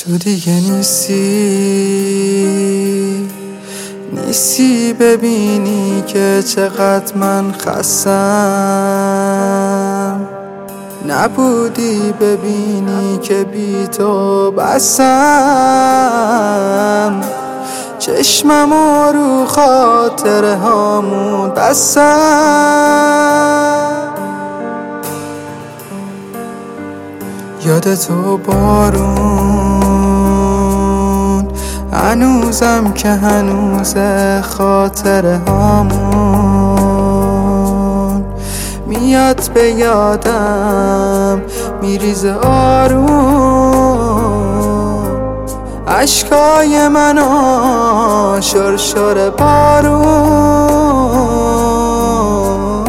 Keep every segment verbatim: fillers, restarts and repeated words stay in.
تو دیگه نیستی نیستی ببینی که چقدر من خستم، نبودی ببینی که بی تو بستم، چشممو رو خاطره هامون بستم. یاد تو بارون هنوزم که هنوز خاطره هامون میاد به یادم میریزه آروم، اشکای منو شرشر بارون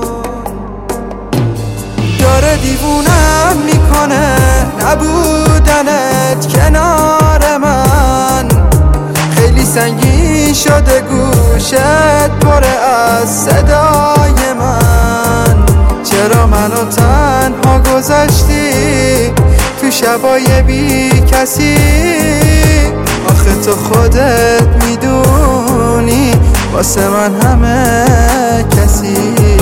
داره دیوونم میکنه نبودنت کنار من، خیلی سنگین شده گوشت پر از صدای من، چرا منو تنها گذاشتی تو شبای بی کسی؟ آخه تو خودت میدونی واسه من همه کسی.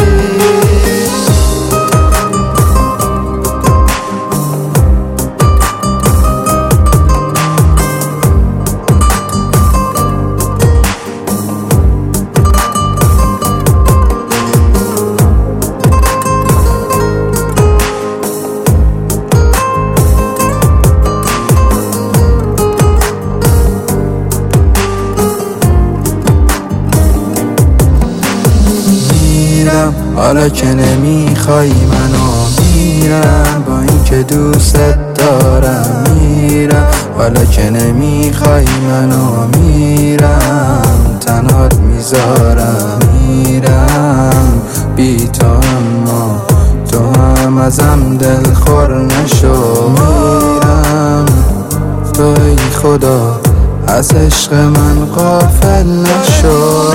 حالا که نمیخوای منو میرم، با اینکه دوستت دارم میرم، حالا که نمیخوای منو میرم، تنهات میذارم میرم بی تو، اما تو هم ازم دلخور نشو میرم، تو ای خدا از عشق من غافل نشو.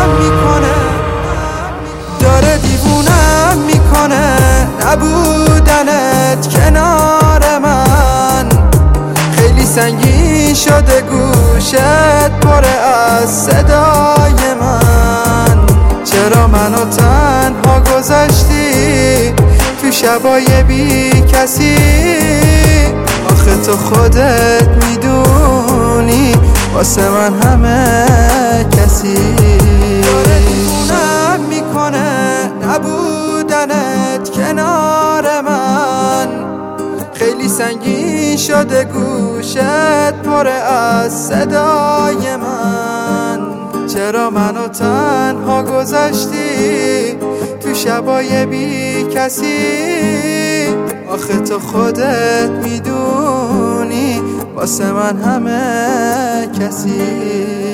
داره دیوونم میکنه نبودنت کنار من، خیلی سنگین شده گوشت پر از صدای من، چرا منو تنها گذاشتی تو شبای بی کسی؟ آخه تو خودت میدونی واسه من همه کسی. نبودنت کنار من، خیلی سنگین شده گوشت پر از صدای من، چرا منو تنها گذاشتی تو شبای بی کسی؟ آخه تو خودت میدونی واسه من همه کسی.